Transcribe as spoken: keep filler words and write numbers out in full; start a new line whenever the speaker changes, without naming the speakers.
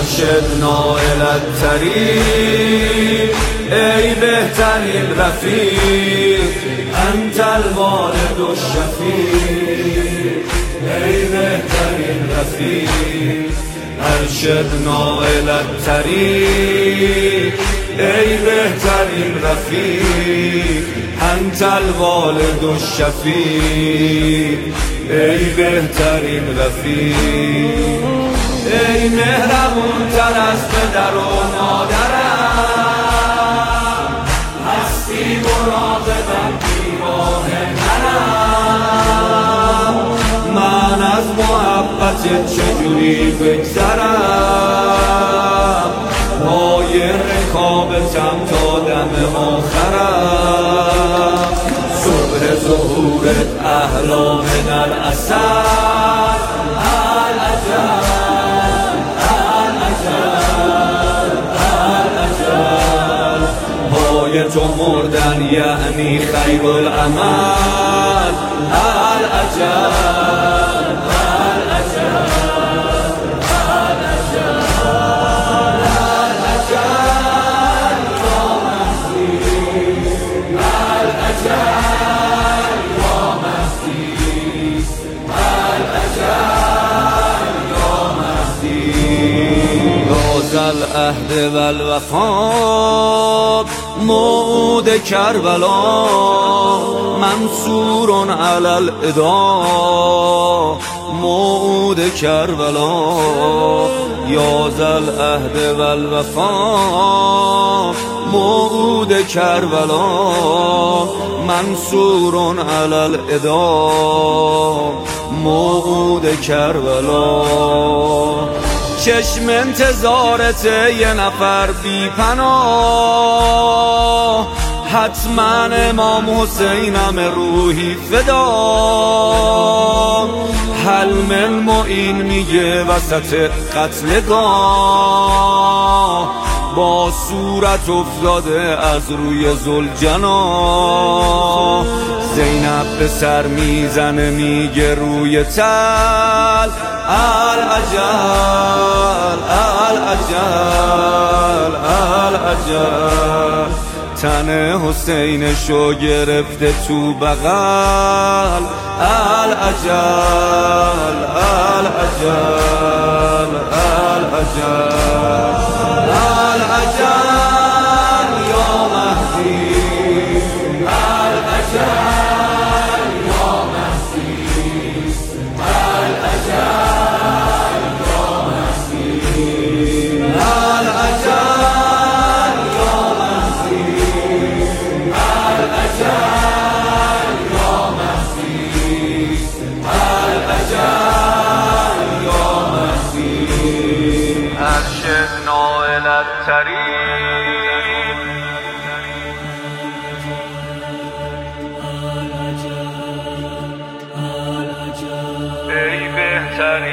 ارشدنا الی الطریق، ای بهترین رفیق، انت الوالد الشفیق، ای بهترین رفیق. ارشدنا الی الطریق، ای بهترین رفیق، انت الوالد الشفیق، ای بهترین رفیق. ای مهربون تر از پدر و مادرم، هستی مراقبم بیراه نرم، من از محبت چجوری بگذرم، پای رکابتم تا دم آخرم. صبح ظهورت احلا من العسل، العجب تو مردن یعنی خیر العمل، العجب العجب العجب یا مهدی، العجب یا مهدی، العجب یا مهدی. یا ذا العهد و الوفا، موعود کربلا، منصور علی العدا، موعود کربلا. یا ذا العهد و الوفا، موعود کربلا، منصور علی العدا، موعود کربلا. چشم انتظارت یه نفر بی پناه، حتما امام حسینم روحی فدا. حلم المعین میگه وسط قتلگاه، با صورت افتاده از روی ذوالجنا. زینب به سر میزنه میگه روی تل، العجل العجل العجل. تن حسینشو گرفته تو بغل، العجل العجل العجل العجل یا مهدی، العجل یا مهدی، العجل یا مهدی، العجل یا مهدی، العجل یا مهدی، العجل یا مهدی. ارشدنا الی الطریق، ای بهترین